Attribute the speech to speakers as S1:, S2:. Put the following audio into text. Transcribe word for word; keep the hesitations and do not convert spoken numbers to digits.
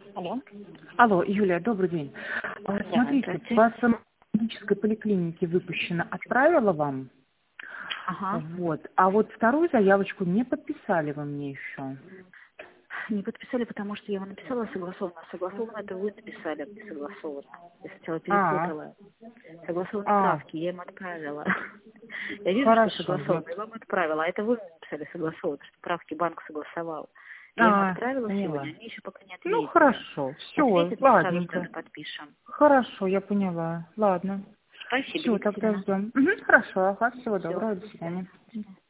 S1: Алло.
S2: Алло, Юлия, добрый день. А,
S1: Да,
S2: Смотрите,
S1: здравствуйте.
S2: по стоматологической поликлинике выпущено, отправила вам.
S1: Ага.
S2: Вот. А вот вторую заявочку не подписали вы мне еще.
S1: Не подписали, потому что я вам написала согласованно. Согласованно это вы написали, не согласованно. Я сначала
S2: А,
S1: перепутала. Согласованные
S2: а,
S1: правки, я им отправила. Я вижу, что
S2: хорошо. Я...
S1: согласованно, и вам отправила. А это вы мне написали согласованно, что правки банк согласовал. Я им
S2: А,
S1: отправила
S2: поняла.
S1: сегодня, они еще пока не
S2: Ну,
S1: ответили.
S2: хорошо. Все,
S1: Ответят, мы сразу же тогда
S2: ладненько.
S1: подпишем.
S2: Хорошо, я поняла. Ладно.
S1: Спасибо,
S2: Все, тогда
S1: Екатерина.
S2: ждем. Угу, хорошо, ага, всего
S1: Все,
S2: доброго, до
S1: до
S2: свидания.
S1: свидания.